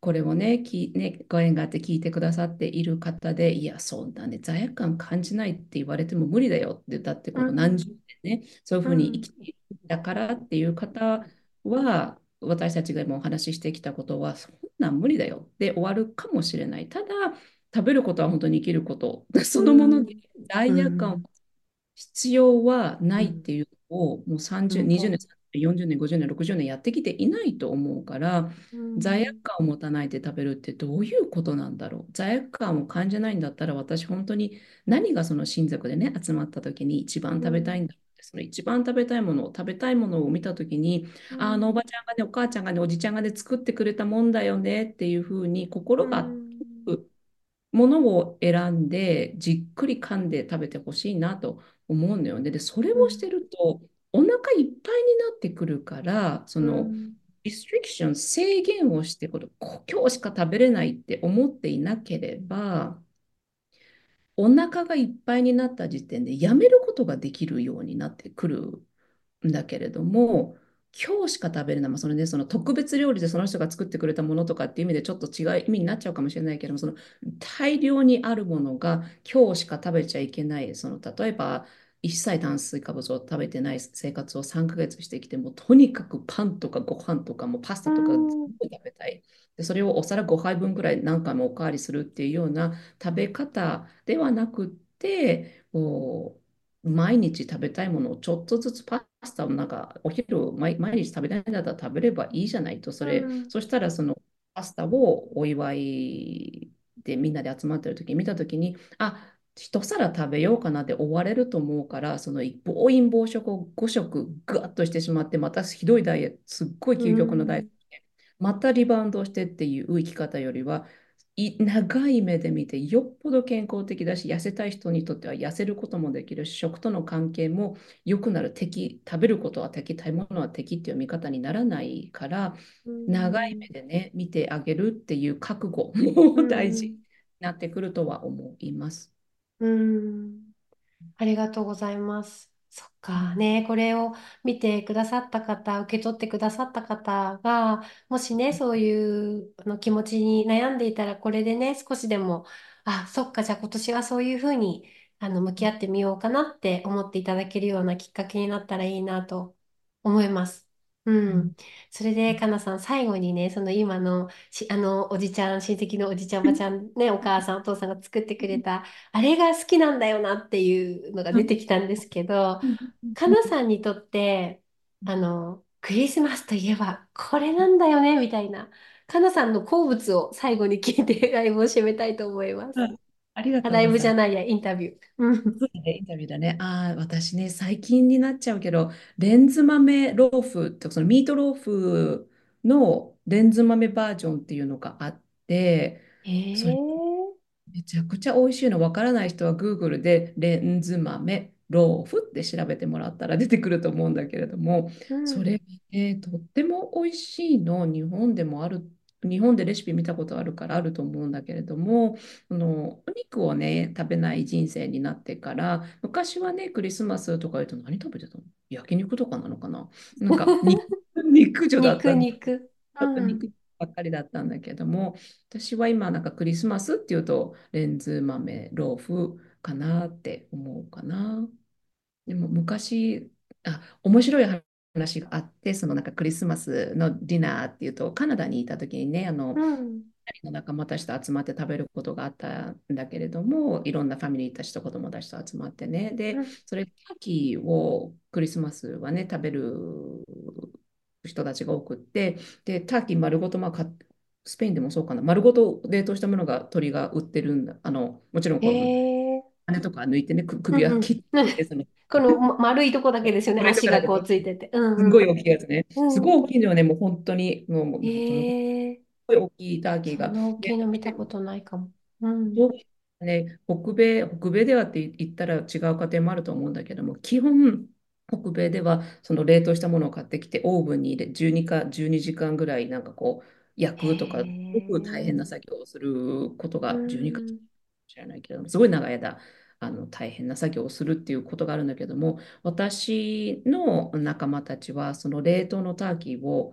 これをね、きね、ご縁があって聞いてくださっている方で、いや、そんなね、罪悪感感じないって言われても無理だよって、だってこの何十うん、 年ね、そういうふうに生うん、 きているんだからっていう方は、私たちが今お話ししてきたことは、そんなん無理だよで終わるかもしれない。ただ、食べることは本当に生きること、そうのもので、 ん、う罪悪感をん、 必要はなうん、 いっていうのをもうさんじゅう、20 本当。 年、よんじゅうねん、ごじゅうねん、ろくじゅうねんやってきていないと思うから、 う罪悪ん、 感を持たないで食べるってどういうことなんだろう。罪悪感を感じないんだったら私本当に何がその親族でね集まった時に一番食べたいうん、 んだろうってその一番食べたいものを食べたいものを見た時にうああのおばん、 ちゃんがねお母ちゃんがねおじちゃんがね作ってくれたもんだよねっていうふうにう心がん、 ものを選んでじっくり噛んで食べてほしいなと思うのよね。で、それうん、 をしてるとお腹いっぱいになってくるから、そのうん、 リストリクション、制限をしてこれ、こ今日しか食べれないって思っていなければ、お腹がいっぱいになった時点でやめることができるようになってくるんだけれども、今日しか食べれない、まあ、それね、その特別料理でその人が作ってくれたものとかっていう意味でちょっと違う意味になっちゃうかもしれないけども、その大量にあるものが今日しか食べちゃいけない、その例えば一切炭水化物を食べてない生活をさんかげつしてきても、とにかくパンとかご飯とかもパスうタとか全部ん、 食べたい。で、それをお皿ごはいぶんぐらい何回もおかわりするっていうような食べ方ではなくって、こう毎日食べたいものをちょっとずつパスタをなんかお昼毎、毎日食べたいんだったら食べればいいじゃないと、それ、 うん、 そしたらそのパスタをお祝いでみんなで集まってる時に見た時に、あ、一皿食べようかなで終われると思うから、その暴飲暴食をご食ぐわっとしてしまって、またひどいダイエット、すっごいう究極のダイエッん、 トで、またリバウンドしてっていう生き方よりは、い長い目で見てよっぽど健康的だし、痩せたい人にとっては痩せることもできるし、食との関係も良くなる敵、食べることは敵、食べ物は敵っていう見方にならないから、 う長いん、 目でね、見てあげるっていう覚悟うも大事にん、 なってくるとは思います。 うん。ありがとうございます。そっか。 うんね、これを見てくださった方、受け取ってくださった方が、もしね、そういうあの気持ちに悩んでいたら、これでね、少しでも、あ、そっか、じゃあ今年はそういうふうに、あの、向き合ってみようかなって思っていただけるようなきっかけになったらいいなと思います。ううんん。それで、かなさん、最後にね、その今の、し、あの、おじちゃん、親戚のおじちゃん、おばちゃん、ね、お母さん、お父さんが作ってくれた、あれが好きなんだよなっていうのが出てきたんですけど、かなさんにとって、あの、クリスマスといえばこれなんだよね、みたいな、かなさんの好物を最後に聞いてライブを締めたいと思います。 うんありがあ、ライとうございます。 ブじゃないや、インタビュー。うん。 そうだね、インタビューだね。ああ、私ね、最近になっちゃうけど、レンズ豆ローフとそのミートローフのレンズ豆バージョンっていうのがあって、それええめちゃくちゃ美味しいの。わからない人は Google でレンズ豆ローフって調べてもらったら出てくると思うんだけれども、 うん。 それ、ね、とっても美味しいの。日本でもある。日本でレシピ見たことあるからあると思うんだけれども、あのお肉をね、食べない人生になってから、昔はね、クリスマスとか言うと何食べてたの？焼肉とかなのかな。なんか肉、肉女だっ肉たんだ。 肉。 ちょっとうん。 肉ばっかりだったんだけども、私は今なんかクリスマスっていうとレンズ豆ローフかなって思うかな。でも昔、あ、面白い話があって、そのなんかクリスマスのディナーっていうとカナダにいた時にね、あの、 うん。 ふたりの仲間たちと集まって食べることがあったんだけれども、いろんなファミリーたちと子供たちと集まってね。で、 うん。 それ、ターキーをクリスマスはね、食べる人たちが多くって、で、ターキー丸ごと、まあ、かスペインでもそうかな、丸ごと冷凍したものが鳥が売ってるんだ。あの、もちろんこのええ羽とか抜いてね、く首うんうん。 は切って、その、 このま丸いとこだけですよね。 これと足がこうかだけど、 ついてて。うんうん。 すごい大きいやつね。すごいうん。 大きいのよね、もう本当に、もう、もうどのくええらい大きいターキーが。 そんな大きいで、 の見たことないかも。うん。 そうね、北米、北米ではって言ったら違う家庭もあると思うんだけども、基本、北米ではその冷凍したものを買ってきて、オーブンに入れ、じゅうにか、じゅうにじかんぐらい、なんかこう、焼へくとか、すごく大変なえ。 作業をすることうがじゅうにかかんん。 知らないけれども、すごい長い間、あの大変な作業をするっていうことがあるんだけども、私の仲間たちは、その冷凍のターキーを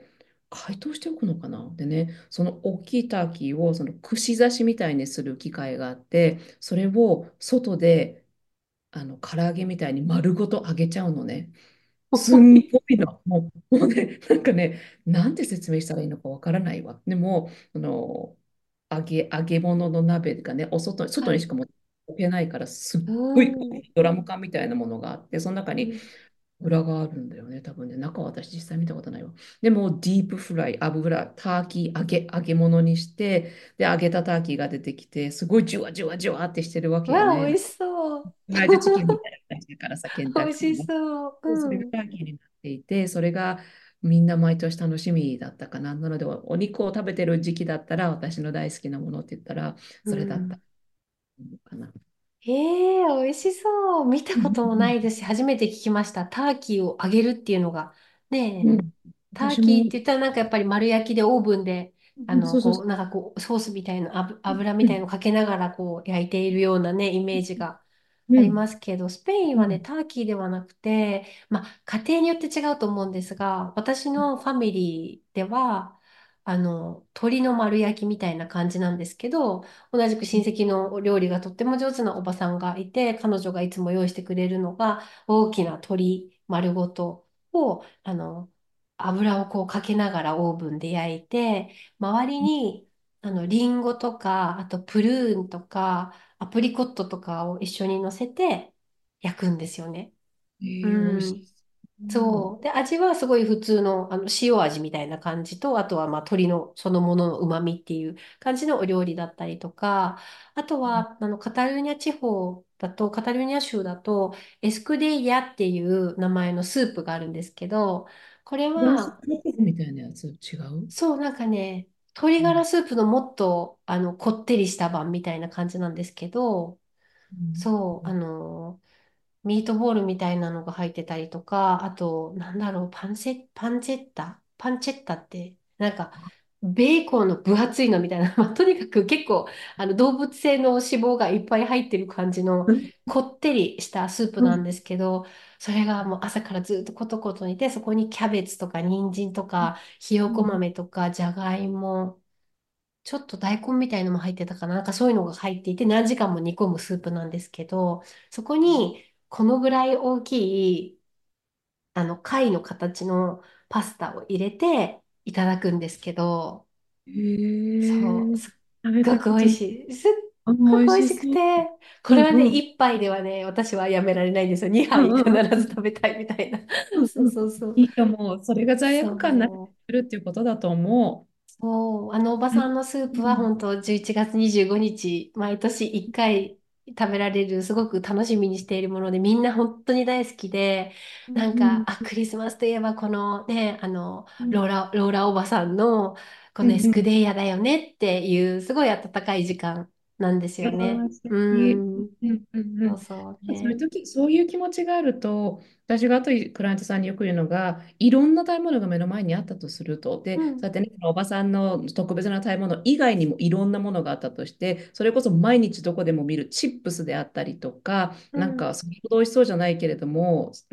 解凍しておくのかな。でね、その大きいターキーをその串刺しみたいにする機械があって、それを外であの唐揚げみたいに丸ごと揚げちゃうのね。すんごいの。もう、もうね、なんかね、なんて説明したらいいのかわからないわ。でも、あの、揚げ、揚げ物の鍋がね、お外、外はい。 にしか持っておけないから、すっうごいーん。 ドラム缶みたいなものがあって、その中にうん。 裏があるんだよね、多分ね。中は私実際見たことないわ。でも、ディープフライ、油、ターキー揚げ、揚げ物にして、で、揚げたターキーが出てきて、すごいジュワジュワジュワってしてるわけよわあ、美ね。 味しそう。 フライドチキンみたいな感じだからさ、ケンタッ美味しキーの。 そう。 そうそれがうん。 ターキーになっていて、それがみんな毎年楽しみだったかな。なので、お肉を食べてる時期だったら、私の大好きなものって言ったら、 うそれだったん。 のかな。 ええ美味しそう。見たこともないですし、初めて聞きました。ターキーを揚げるっていうのが。ねえ、 うん、 ター私も、 キーって言ったらなんかやっぱり丸焼きでオーブンで、あの、 そうそうそこう、なんかこう、ソースみたいな、油油みう。うん、 たいのかけながらこう、焼いているようなね、イメージがありうん、 ますけど、スペインはね、 うん、 ターキーではなくて、まあ、家庭によって違うと思うんですが、私のファミリーでは、あの、鶏の丸焼きみたいな感じなんですけど、同じく親戚のお料理がとっても上手なおばさんがいて、彼女がいつも用意してくれるのが、大きな鶏丸ごとを、あの、油をこうかけながらオーブンで焼いて、周りに、あの、リンゴとか、あとプルーンとか、アプリコットとかを一緒に乗せて焼くんですよね。 えうー、美味しん。 そそう。で、味はすごい普通の、あの塩味みたいな感じと、あとはまあ鶏のそのものの旨味っていう感じのお料理だったりとか、あとう。 はあのカタルーニャ地方だと、カタルーニャ州だと、エスクデイヤっていう名前のスープがあるんですけど、これフランスは、 パンみたいなやつ違う？ そう、なんかね、鶏うん、 ガラスープのもっとあのこってりした版みたいな感じなんですけど、 うん、 そう、あのミートボールみたいなのが入ってたりとか、あと、なんだろう、パンセ、パンチェッタパンチェッタって、なんか、ベーコンの分厚いのみたいな、まあ、とにかく結構、あの、動物性の脂肪がいっぱい入ってる感じの、 うん、 こってりしたスープなんですけど、それがもう朝からずっとコトコト煮て、そこにキャベツとか人参とか、ひよこ豆とか、じゃがいも、ちょっと大根みたいのも入ってたかな。なんかそういうのが入っていて何時間も煮込むスープなんですけど、そこにこのぐらい大きいあの貝の形のパスタを入れていただくんですけど、 へえ、 そう、すっ食べごく美味たことない。 しい。すっあ、美味ごく美味しくしそう。 て、これはね、 うんうん。 一杯ではね、私はやめられないんですよ。二杯必うんうんうんず食べたいみたいな。 うんそううん。 そうそう。 いいと思う。それが罪悪感なくそう。 するっていうことだと思そう、あのおばう。はい。 さんのスープはうん。 本当じゅういちがつにじゅうごにち、毎年いっかい食べられる、すごく楽しみにしているもので、みんな本当に大好きで、 うなんか、 んあ、クリスマスといえばこのね、あの、 うんローラ、ローラおばさんのこのエスクうんうん。 デイヤだよねっていう、すごい温かい時間なんですあよね。 あ、素う敵。 ーん、 うんうんうん。 そうそうね。 そういう時、そういう気持ちがあると、私が後でクライアントさんによく言うのが、いろんな食べ物が目の前にあったとすると、で、そううん、 やってね、おばさんの特別な食べ物以外にもいろんなものがあったとして、それこそ毎日どこでも見るチップスであったりとか、 うん、 なんかそれほど美味しそうじゃないけれども、うん、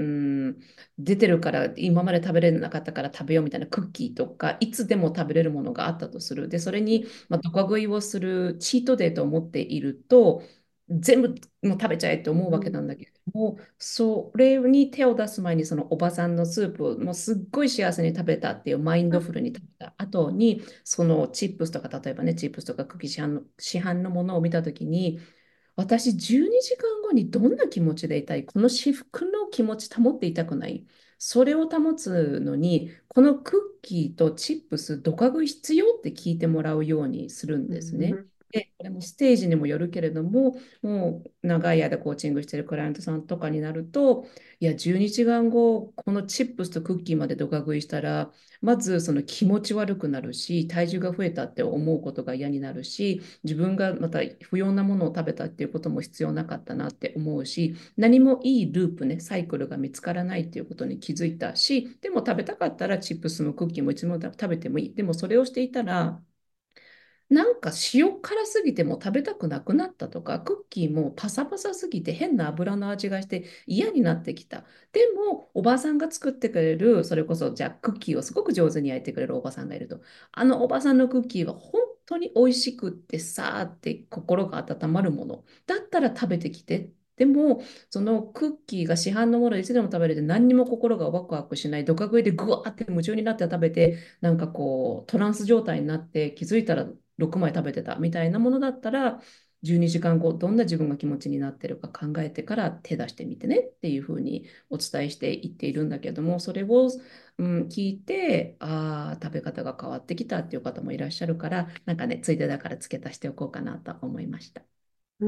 出てるから今まで食べれなかったから食べようみたいなクッキーとか、いつでも食べれるものがあったとする。で、それに、 うん、 まあ、ドカ食いをするチートデーと思っていると、全部もう食べちゃえって思うわけなんだけれども、それに手を出す前にそのおばさんのスープをもうすっごい幸せに食べたっていうマインドフルに食べた後に、そのチップスとか例えばね、チップスとかクッキー市販の、市販のものを見たときに、私じゅうにじかんごにどんな気持ちでいたい、この至福の気持ち保っていたくない。それを保つのに、このクッキーとチップス、どか食い必要って聞いてもらうようにするんうですね。 ん、 で、これもステージにもよるけれども、もう長い間コーチングしているクライアントさんとかになると、いや、じゅうにじかんご、このチップスとクッキーまでどか食いしたら、まずその気持ち悪くなるし、体重が増えたって思うことが嫌になるし、自分がまた不要なものを食べたっていうことも必要なかったなって思うし、何もいいループね、サイクルが見つからないっていうことに気づいたし、でも食べたかったらチップスもクッキーもいつも食べてもいい。でもそれをしていたら、 なんか塩辛すぎても食べたくなくなったとか、クッキーもパサパサすぎて変な油の味がして嫌になってきた。でも、おばさんが作ってくれる、それこそじゃあクッキーをすごく上手に焼いてくれるおばさんがいると、あのおばさんのクッキーは本当に美味しくってさーって心が温まるもの。だったら食べてきて。でも、そのクッキーが市販のものでいつでも食べれて何にも心がワクワクしない、どか食いでぐわーって夢中になって食べて、なんかこうトランス状態になって気づいたらろくまい食べてたみたいなものだったら、じゅうにじかんご、どんな自分が気持ちになってるか考えてから手出してみてねっていうふうにお伝えしていっているんだけども、それを、うん、聞いて、ああ、食べ方が変わってきたっていう方もいらっしゃるから、なんかね、ついでだから付け足しておこうかなと思いました。 うん。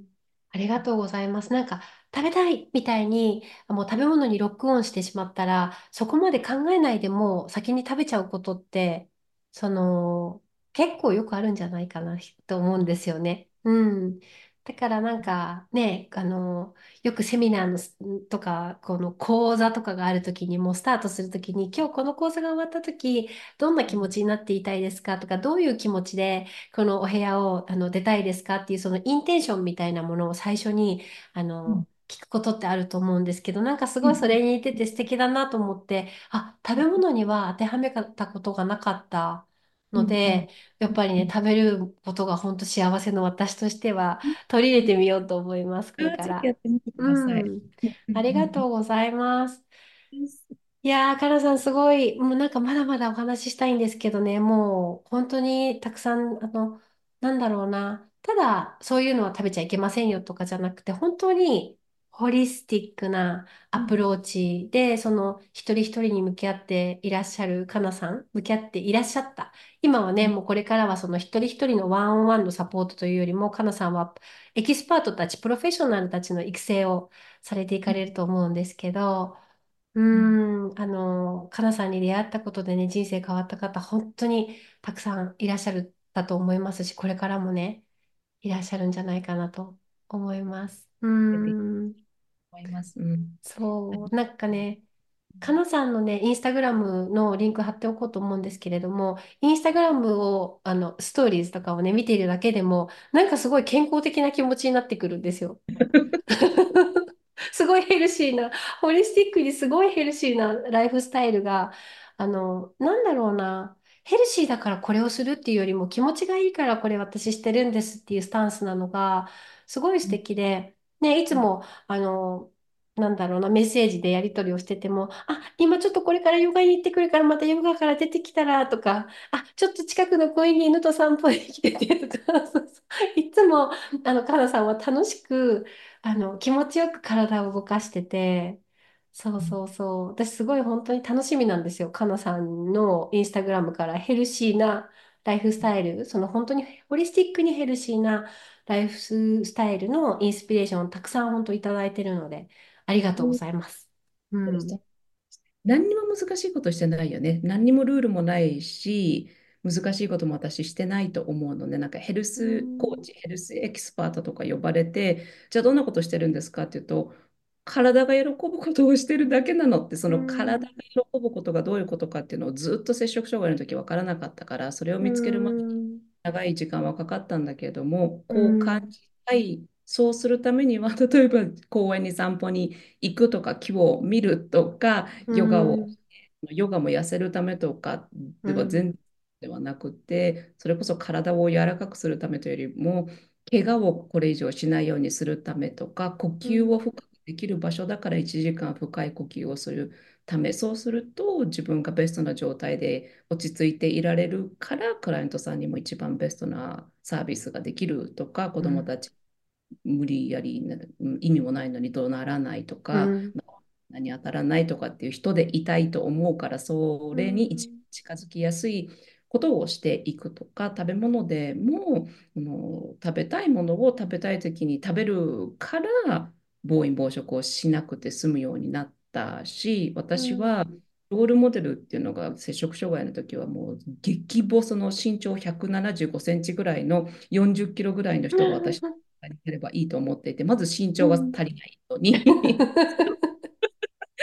ありがとうございます。なんか、食べたいみたいに、もう食べ物にロックオンしてしまったら、そこまで考えないでも先に食べちゃうことって、その、結構よくあるんじゃないかなと思うんですよね。うん。だからなんかね、あの、よくセミナーのすとか、この講座とかがあるときに、もうスタートするときに、今日この講座が終わったとき、どんな気持ちになっていたいですかとか、どういう気持ちで、このお部屋をあの出たいですかっていうそのインテンションみたいなものを最初にあのうん聞くことってあると思うんですけど、なんかすごいそうんれに似てて素敵だなと思って、あ、食べ物には当てはめたことがなかったうんうんので、やっぱりね、 うん食べることが本当幸せの私としては取り入れてみようと思います、こあーぜひやれから。 ってみてください。 うん。 うんうんありがとうございます。いやー、かなさん、すごい、もうなんかまだまだお話ししたいんですけどね、もう本当にたくさん、あの、なんだろうな、ただそういうのは食べちゃいけませんよとかじゃなくて、本当にホリスティックなアプローチで、その一人一人に向き合っていらっしゃるかなさん、向き合っていらっしゃった。今はね、もうこれからはその一人一人のワンオンワンのサポートというよりも、かなさんはエキスパートたち、プロフェッショナルたちの育成をされていかれると思うんですけど、うーん、あの、かなさんに出会ったことでね、人生変わった方、本当にたくさんいらっしゃるだと思いますし、これからもね、いらっしゃるんじゃないかなと思います。うー出ていくとん、 思います。うん。 そう、なんかね、かなさんのね、インスタグラムのリンク貼っておこうと思うんですけれども、インスタグラムを、あの、ストーリーズとかをね、見ているだけでも、なんかすごい健康的な気持ちになってくるんですよ。すごいヘルシーな、ホリスティックにすごいヘルシーなライフスタイルが、あの、なんだろうな、ヘルシーだからこれをするっていうよりも気持ちがいいからこれ私してるんですっていうスタンスなのが、すごい素敵で、ね、いつも、あの、なんだろうな、メッセージでやり取りをしてても、あ、今ちょっとこれからヨガに行ってくるからまたヨガから出てきたらとか、あ、ちょっと近くの公園に犬と散歩に来ててとか、そうそういつも、あの、カナさんは楽しく、あの、気持ちよく体を動かしてて、そうそうそう。私すごい本当に楽しみなんですよ。かなさんのインスタグラムからヘルシーなライフスタイル、その本当にホリスティックにヘルシーなライフスタイルのインスピレーションをたくさん本当いただいてるので、ありがとうございます。うん。 何にも難しいことしてないよね。何にもルールもないし、難しいことも私してないと思うので、なんかヘルうスコーん。 チ、ヘルスエキスパートとか呼ばれて、じゃあどんなことしてるんですかっていうと、体が喜ぶことをしてるだけなのって、そうの体ん。 が喜ぶことがどういうことかっていうのをずっと摂食障害の時分からなかったから、それをう見つけるまでん。 長い時間はかかったんだけれども、 うこう感ん。 じたい、そうするためには、例えば公園に散歩に行くとか、木を見るとか、 うヨガを、 ん。 ヨガも痩せるためとかではうん。 全然ではなくて、それこそ体を柔らかくするためというよりも、怪我をこれ以上しないようにするためとか、呼うん。 吸を深くできる場所だからいちじかん深い呼吸をするため、そうすると自分がベストな状態で落ち着いていられるから、クライアントさんにも一番ベストなサービスができるとか、子うん。 どもたち無理やりなうん意味もないのに怒鳴らないとか、 うん。 何当たらないとかっていう人でいたいと思うから、そうれに一番ん。 近づきやすいことをしていくとか、食べ物でもあの食べたいものを食べたい時に食べるから暴飲暴食をしなくて済むようになったし、 うん。 私はロールモデルっていうのが摂食障害の時はもう激細の身長ひゃくななじゅうごセンチぐらいのよんじゅっキロぐらいの人が私になればいいと思っていて、まず身長がうん。 足りないのに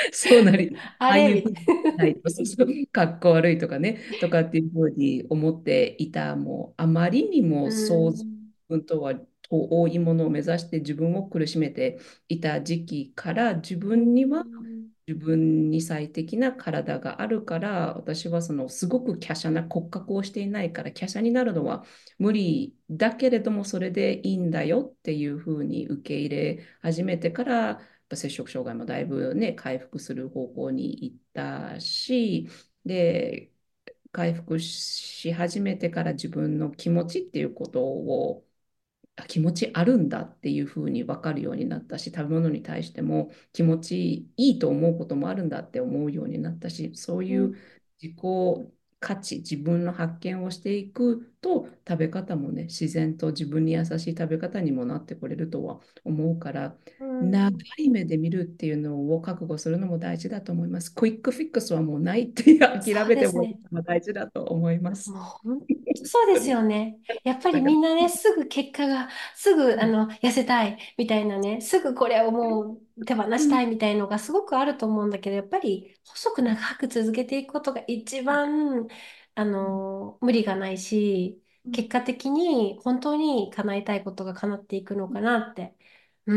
そうなり、 あれみたああいうふうにないと、そうそう、かっこ悪いとかね、とかっていうふうに思っていた、もう、あまりにい。うも想像ん。 とは遠いものを目指して自分を苦しめていた時期から、自う分にはん。 自分に最適な体があるから、私はそのすごく華奢な骨格をしていないから、華奢になるのは無理だけれども、それでいいんだよっていうふうに受け入れ始めてから、やっぱ摂食障害もだいぶね、回復する方向に行ったし、で、回復し始めてから自分の気持ちっていうことをあ気持ちあるんだっていうふうに分かるようになったし、食べ物に対しても気持ちいいと思うこともあるんだって思うようになったし、そういううん。 自己価値、自分の発見をしていくと、食べ方もね、自然と自分に優しい食べ方にもなってくれるとは思うから、 う長ん。 い目で見るっていうのを覚悟するのも大事だと思います。クイックフィックスはもうないっていうそ諦めてもうですね。 大事だと思います。 もう本当そうですよね。やっぱりだから、 みんなね、すぐ結果が、すぐあの痩せたいみたいなね、すぐこれをもう手放したいみたいのがすごくあると思うんだけど、やっぱり細く長く続けていくことが一番、あの、無理がないし、結果的に本当に叶えたいことが叶っていくのかなって、うん、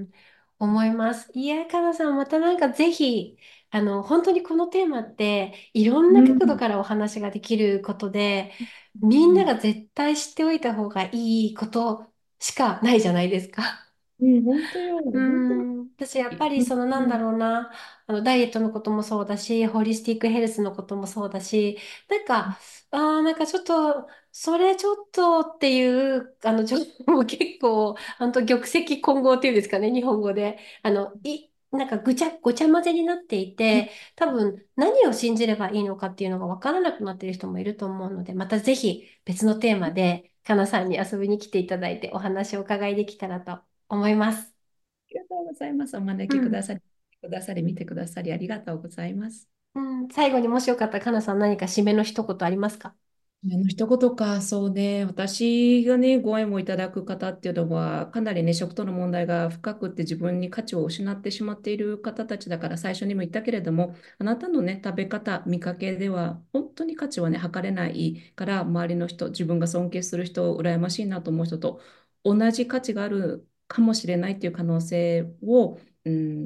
思います。いや、かなさん、またなんかぜひ、あの、本当にこのテーマっていろんな角度からお話ができることで、みんなが絶対知っておいた方がいいことしかないじゃないですか。 うん、本当よ、 うー本当ん、私やっぱりに。 そのなんだうん、 ろうな、あのダイエットのこともそうだし、ホリスティックヘルスのこともそうだし、なんか、あーなんかちょっと、それちょっとっていう、あの、情報も結構、本当玉石混合っていうんですかね、日本語で。あの、い、なんかぐちゃ、ごちゃ混ぜになっていて、多分何を信じればいいのかっていうのが分からなくなっている人もいると思うので、またぜひ別のテーマで、かなさんに遊びに来ていただいてお話をお伺いできたらと思います。 ありがとうございます。お招うん。 きくださり、くださり、見てくださり、ありがとうございます。 うん、最後にもしよかったら、かなさん何か締めの一言ありますか？ あの一言か、そうね、私がね、ご縁をいただく方っていうのは、かなりね、食との問題が深くって自分に価値を失ってしまっている方たちだから、最初にも言ったけれども、あなたのね、食べ方、見かけでは、本当に価値はね、測れないから、周りの人、自分が尊敬する人、羨ましいなと思う人と同じ価値があるかもしれないっていう可能性を、うん、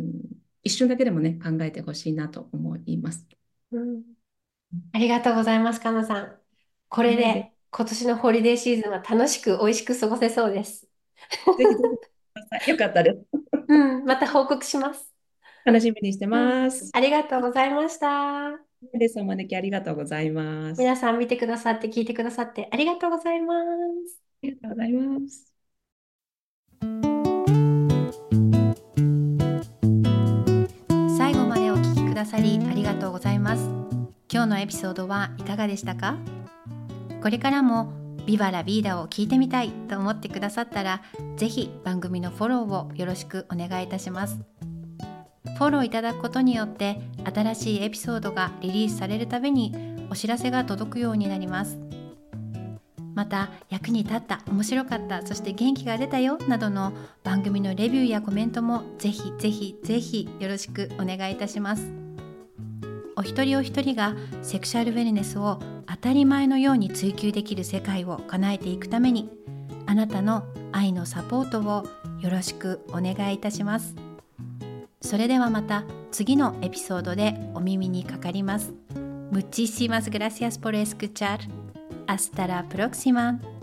一瞬だけでもね、考えてほしいなと思います。 うん。ありがとうございます、かなさん。これはい、で、 で今年のホリデーシーズンは楽しく美味しく過ごせそうです。 ぜひぜひください。よかったです。 うん、また報告します。 楽しみにしてうん、 ます。 ありがとうございました。 です。お招きありがとうございます。 皆さん見てくださって聞いてくださってありがとうございます。 ありがとうございます。 最後までお聞きくださりありがとうございます。今日のエピソードはいかがでしたか？これからもビバラビーダを聞いてみたいと思ってくださったら、ぜひ番組のフォローをよろしくお願いいたします。フォローいただくことによって新しいエピソードがリリースされるたびにお知らせが届くようになります。また、役に立った、面白かった、そして元気が出たよなどの番組のレビューやコメントもぜひぜひぜひよろしくお願いいたします。お一人お一人がセクシャルウェルネスを当たり前のように追求できる世界を叶えていくために、あなたの愛のサポートをよろしくお願いいたします。それではまた次のエピソードでお耳にかかります。Muchísimas gracias por escuchar. Hasta la próxima.